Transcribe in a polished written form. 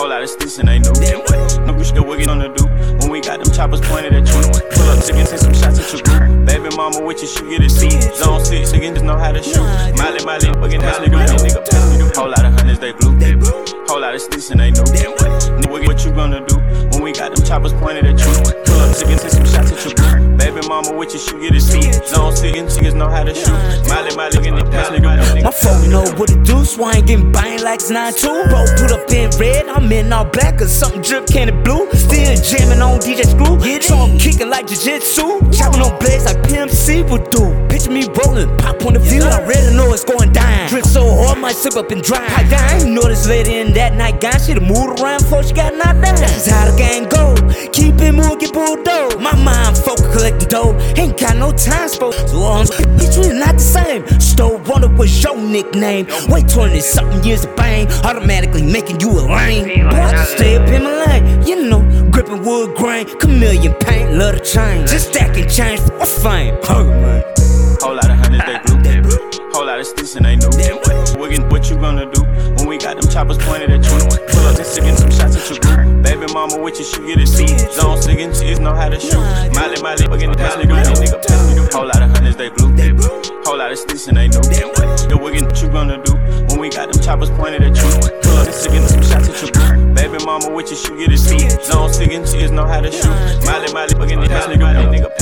Whole lot of sticks and they new. No bitch still working on the do. When we got them choppers pointed at you. Pull up chicken, send some shots at your group. Baby mama with you, she get it too. Zone 6, nigga just know how to shoot. Miley, fucking ass nigga. Whole lot of hundreds, they blue. Whole lot of sticks and they new. What you gonna do when we got them choppers pointed at you? Pull up chicken, send some shots at your group. Baby mama with you, she get it too. Zone 6, niggas know how to shoot. Miley, getting the ass nigga. My phone know what it do, so I ain't getting banged like it's 9-2. Bro, put up in red, I'm in all black, cause something drip candy blue. Still jamming on DJ Screw, so I'm kicking like jiu-jitsu. Chopping on blades like PMC would do. Picture me rolling, pop on the view, I already know it's going down. Drip so hard, might slip up and dry. I ain't know this lady in that nightgown, she'd moved around before she got knocked down. That's how the game go, keep it moving, get bulldozed. My mind focus collecting dough, ain't got no time for. So on bitch, we not the same. Stole wonder what's your nickname. Wait 20-something years of bang, automatically making you a lame. Boy, I just stay up in my lane, you know, gripping wood grain, chameleon paint, love the chain. Just stacking change for fame. Man. Whole lot of hundreds, they blue. Whole lot of sticks and they new. What you gonna do when we got them choppers pointed at you? Pull up and sticking some shots at your group. Baby mama with you, she get it too. Zone 6, niggas know how to shoot. Miley, fucking the ass nigga. Whole lot of hundreds, they blue. Whole lot of sticks and they new. What you gonna do when we got them choppers pointed at you? Pull up and sticking some shots at your group. Baby mama with you, she get it too. Zone 6, niggas know how to shoot. Miley, fucking the ass nigga.